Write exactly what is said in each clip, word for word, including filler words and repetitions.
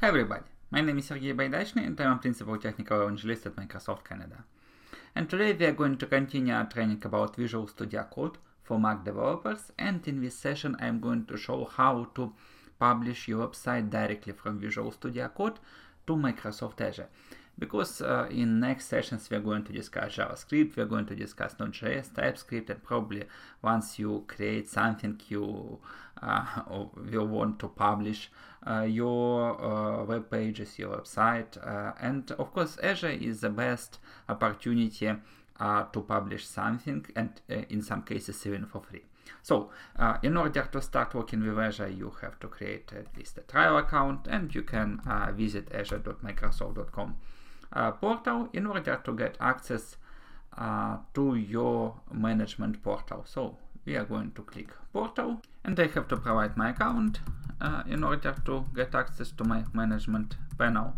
Hi everybody, my name is Sergey Baidachny and I'm a Principal Technical Evangelist at Microsoft Canada. And today we are going to continue our training about Visual Studio Code for Mac developers, and in this session I am going to show how to publish your website directly from Visual Studio Code to Microsoft Azure. Because uh, in next sessions we are going to discuss JavaScript, we are going to discuss Node.js, TypeScript, and probably once you create something you uh, will want to publish uh, your uh, web pages, your website, uh, and of course Azure is the best opportunity uh, to publish something, and uh, in some cases even for free. So uh, in order to start working with Azure, you have to create at least a trial account, and you can uh, visit azure dot microsoft dot com Uh, portal in order to get access uh, to your management portal. So we are going to click portal, and I have to provide my account uh, in order to get access to my management panel.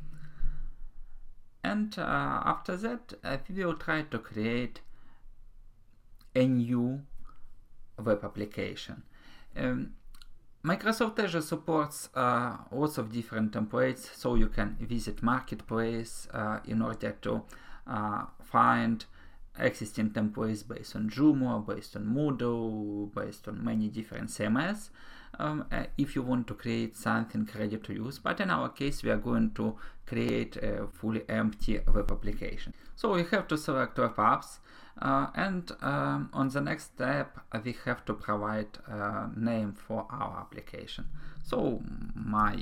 And uh, after that uh, we will try to create a new web application. Um, Microsoft Azure supports uh, lots of different templates, so you can visit Marketplace uh, in order to uh, find existing templates based on Joomla, based on Moodle, based on many different C M S um, uh, if you want to create something ready to use. But in our case we are going to create a fully empty web application. So we have to select web apps. Uh, and um, on the next step uh, we have to provide a name for our application. So my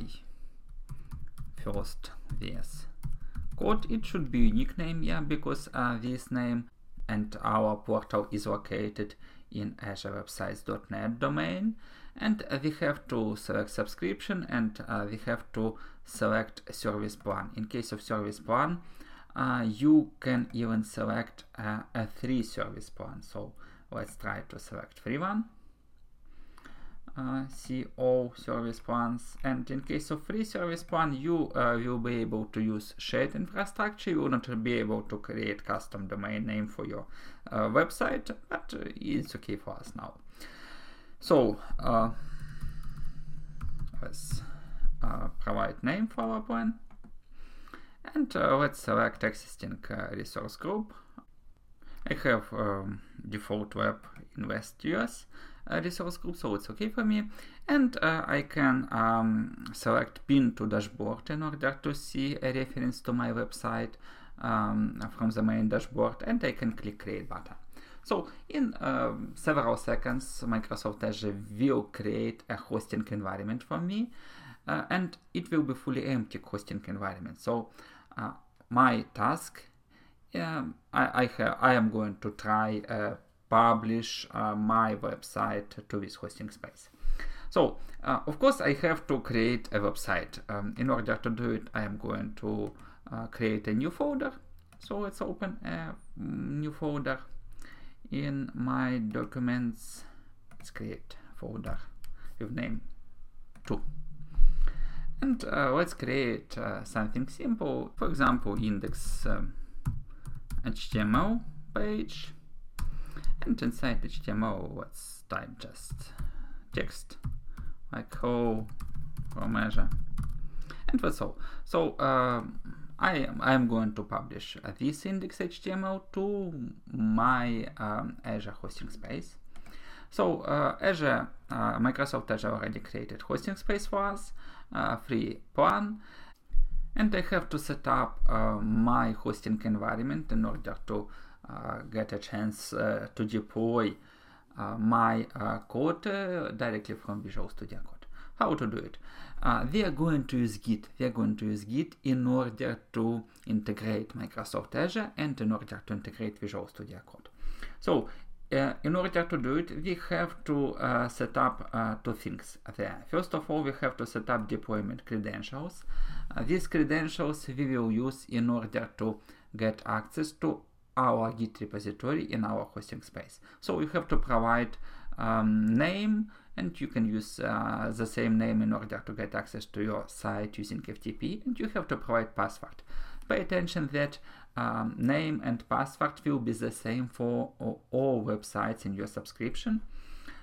first V S Code, it should be a unique name, yeah, because uh, this name and our portal is located in azure websites dot net domain, and uh, we have to select subscription, and uh, we have to select a service plan. In case of service plan, Uh, you can even select uh, a free service plan. So let's try to select free one. Uh, see all service plans, and in case of free service plan you uh, will be able to use shared infrastructure. You will not be able to create custom domain name for your uh, website, but uh, it's okay for us now. So uh, let's uh, provide name for our plan. And uh, let's select existing uh, resource group. I have um, default web invest U S uh, resource group, so it's okay for me. And uh, I can um, select pin to dashboard in order to see a reference to my website um, from the main dashboard, and I can click create button. So in uh, several seconds Microsoft Azure will create a hosting environment for me. Uh, and it will be fully empty hosting environment. So uh, my task, um, I, I, have, I am going to try uh, publish uh, my website to this hosting space. So uh, of course I have to create a website. Um, in order to do it, I am going to uh, create a new folder. So let's open a new folder in my documents. Let's create a folder with name two. And uh, let's create uh, something simple, for example index um, H T M L page, and inside H T M L let's type just text like hello from Azure, and that's all. So uh, I am I am going to publish uh, this index H T M L to my um, Azure hosting space. So uh, Azure, uh, Microsoft Azure already created hosting space for us, uh, free plan, and I have to set up uh, my hosting environment in order to uh, get a chance uh, to deploy uh, my uh, code uh, directly from Visual Studio Code. How to do it? Uh, we are going to use Git. We are going to use Git in order to integrate Microsoft Azure and in order to integrate Visual Studio Code. So Uh, in order to do it, we have to uh, set up uh, two things there. First of all, we have to set up deployment credentials. Uh, these credentials we will use in order to get access to our Git repository in our hosting space. So you have to provide um, name, and you can use uh, the same name in order to get access to your site using F T P, and you have to provide password. Pay attention that um, name and password will be the same for all, all websites in your subscription.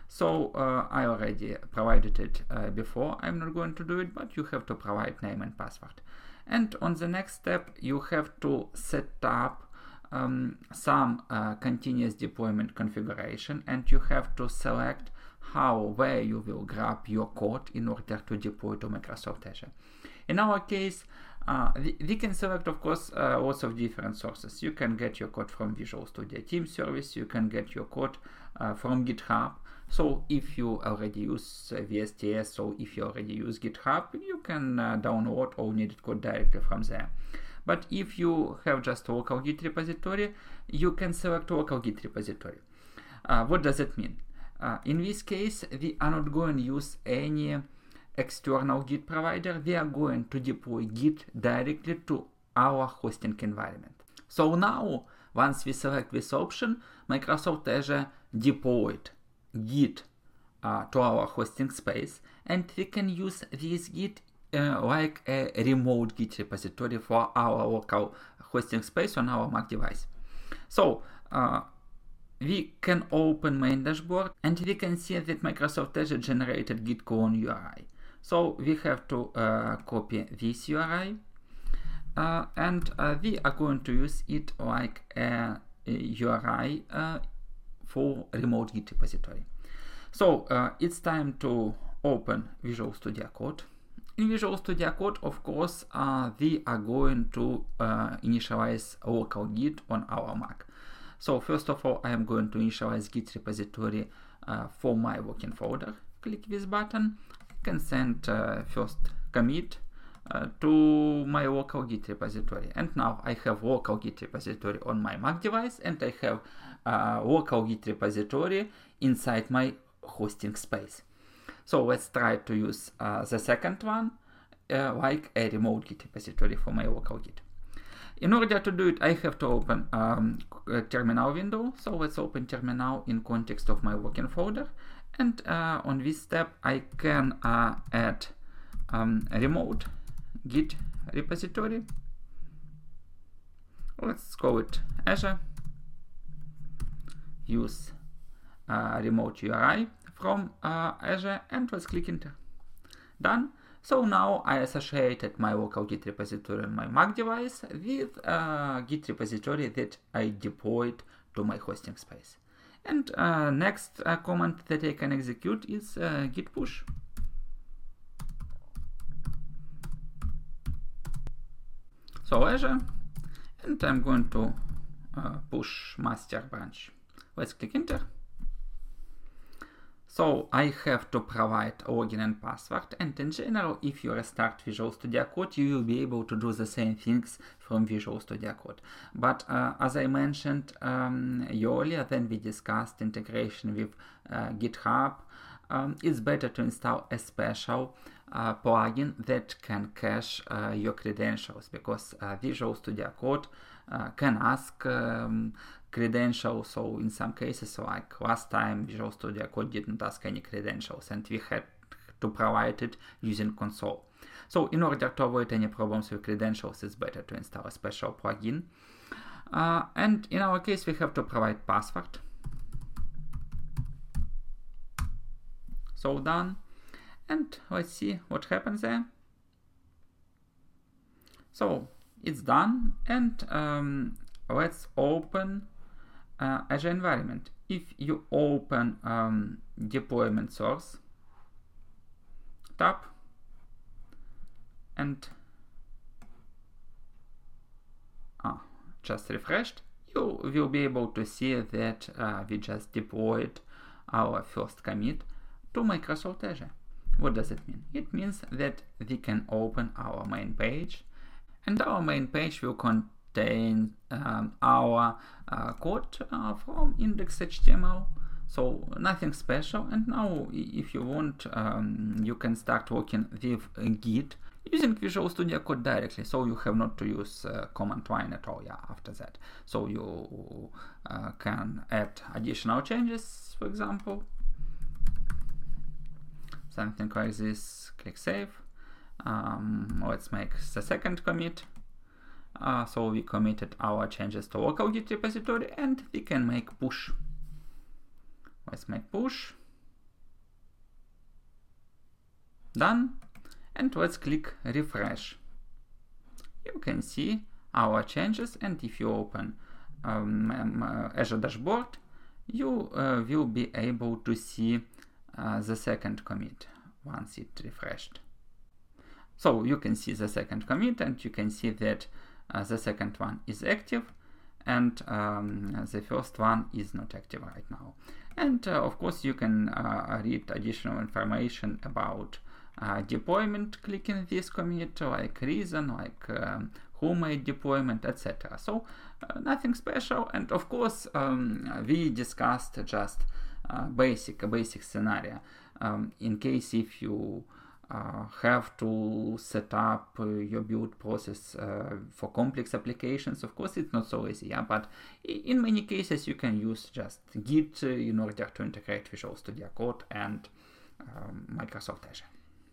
So uh, I already provided it uh, before. I'm not going to do it, but you have to provide name and password. And on the next step, you have to set up um, some uh, continuous deployment configuration, and you have to select how, where you will grab your code in order to deploy to Microsoft Azure. In our case, uh, we, we can select, of course, uh, lots of different sources. You can get your code from Visual Studio Team Service, you can get your code uh, from GitHub. So if you already use uh, V S T S, so if you already use GitHub, you can uh, download all needed code directly from there. But if you have just a local Git repository, you can select local Git repository. Uh, what does it mean? Uh, in this case, we are not going to use any external Git provider. We are going to deploy Git directly to our hosting environment. So now, once we select this option, Microsoft Azure deployed Git uh, to our hosting space, and we can use this Git uh, like a remote Git repository for our local hosting space on our Mac device. So uh, we can open main dashboard, and we can see that Microsoft Azure generated Git clone U R I. So we have to uh, copy this U R I, uh, and uh, we are going to use it like a, a U R I uh, for remote Git repository. So uh, it's time to open Visual Studio Code. In Visual Studio Code, of course, uh, we are going to uh, initialize local Git on our Mac. So first of all, I am going to initialize Git repository uh, for my working folder. Click this button. I can send uh, first commit uh, to my local Git repository. And now I have local Git repository on my Mac device, and I have uh, local Git repository inside my hosting space. So let's try to use uh, the second one, uh, like a remote Git repository for my local Git. In order to do it, I have to open um, a terminal window. So let's open terminal in context of my working folder. And uh, on this step, I can uh, add um, a remote Git repository. Let's call it Azure. Use uh, remote U R I from uh, Azure, and let's click enter. Done. So now I associated my local Git repository on my Mac device with a Git repository that I deployed to my hosting space. And uh, next uh, command that I can execute is uh, git push. So Azure, and I'm going to uh, push master branch. Let's click enter. So I have to provide login and password, and in general, if you restart Visual Studio Code, you will be able to do the same things from Visual Studio Code. But uh, as I mentioned um, earlier, when we discussed integration with uh, GitHub, um, it's better to install a special uh, plugin that can cache uh, your credentials, because uh, Visual Studio Code uh, can ask um, credentials. So in some cases, like last time, Visual Studio Code didn't ask any credentials, and we had to provide it using console. So in order to avoid any problems with credentials, it's better to install a special plugin. Uh, and in our case, we have to provide password. So done. And let's see what happens there. So it's done, and um, let's open Uh, Azure environment. If you open um, deployment source tab and ah, just refreshed, you will be able to see that uh, we just deployed our first commit to Microsoft Azure. What does it mean? It means that we can open our main page, and our main page will contain um, our uh, code uh, from index H T M L. So nothing special. And now, if you want, um, you can start working with uh, Git using Visual Studio Code directly. So you have not to use uh, command line at all. Yeah, after that, so you uh, can add additional changes. For example, something like this. Click save. Um, let's make the second commit. Uh, so we committed our changes to local Git repository, and we can make push. Let's make push. Done. And let's click refresh. You can see our changes, and if you open um, Azure Dashboard, you uh, will be able to see uh, the second commit once it refreshed. So you can see the second commit, and you can see that uh, the second one is active, and um, the first one is not active right now. And uh, of course you can uh, read additional information about uh, deployment clicking this commit, like reason, like um, who made deployment, et cetera. So uh, nothing special. And of course um, we discussed just uh, basic a basic scenario um, in case if you Uh, have to set up uh, your build process uh, for complex applications. Of course it's not so easy, yeah, but in many cases you can use just Git uh, in order to integrate Visual Studio Code and um, Microsoft Azure.